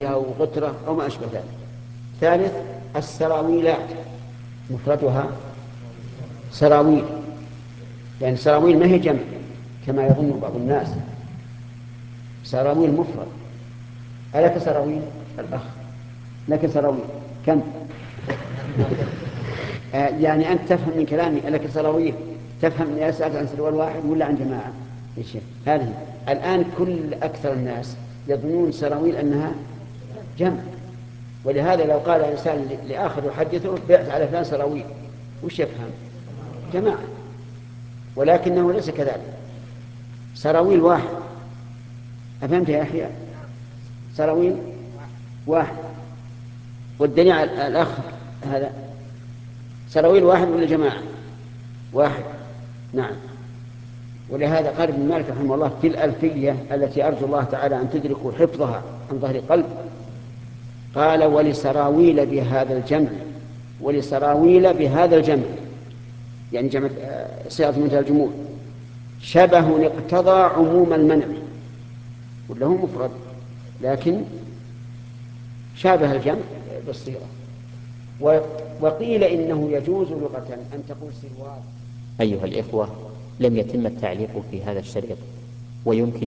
أو غترة أو ما أشبه ذلك. ثالث السراويلات، مفردها سراويل، يعني سراويل ما هي جمع كما يظن بعض الناس، سراويل مفرد. ألك سراويل الأخ؟ لك سراويل كم؟ يعني أنت تفهم من كلامي ألك سراويل، تفهم أني أسأل عن سروال واحد ولا عن جماعة؟ يا شيخ هذه الآن كل أكثر الناس يظنون سراويل أنها جمع، ولهذا لو قال إنسان لآخر يحدثه بعت على فلان سراويل، وش يفهم؟ جماعة، ولكنه ليس كذلك، سراويل واحد. أفهمت يا أخي؟ سراويل واحد، والدليل على الأخ هذا سراويل واحد ولا جماعة؟ واحد، نعم. ولهذا قال ابن مالك رحمه الله في الألفية التي أرجو الله تعالى أن تدركوا حفظها عن ظهر قلب، قال ولسراويل بهذا الجمع، ولسراويل بهذا الجمع، يعني جمع صيغة منتهى الجموع، شبه اقتضى عموم المنع، وله مفرد لكن شابه الجمع بالصيغة. وقيل إنه يجوز لغة أن تقول سروال. أيها الإخوة، لم يتم التعليق في هذا الشريط، ويمكن